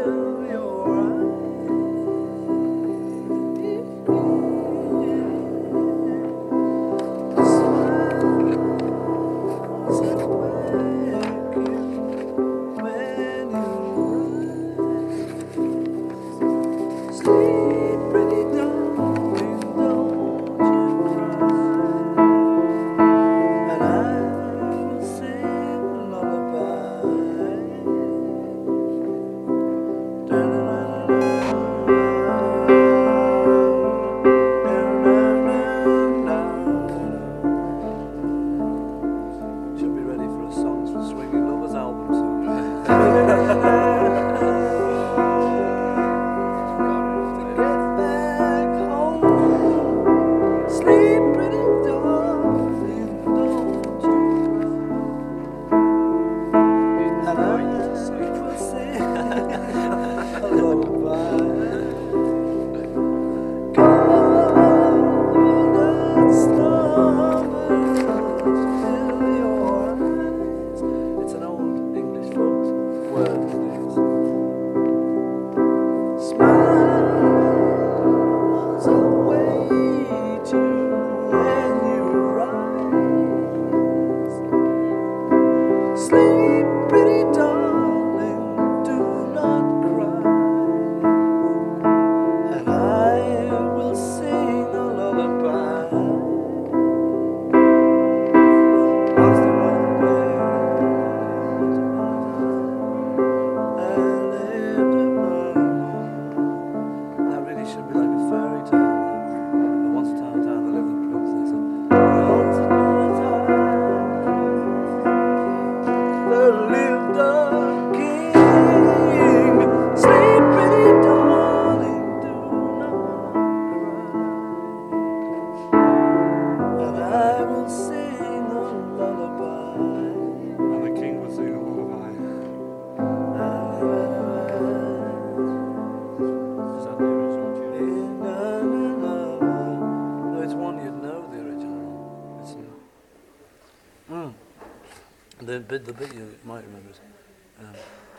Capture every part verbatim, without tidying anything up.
The bit, the bit you might remember is, um,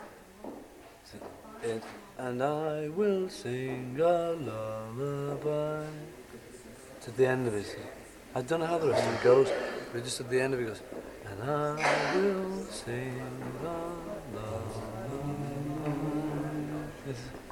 it, and I will sing a lullaby. It's at the end of it. I don't know how the rest of it goes, but just at the end of it goes, and I will sing a lullaby. It's,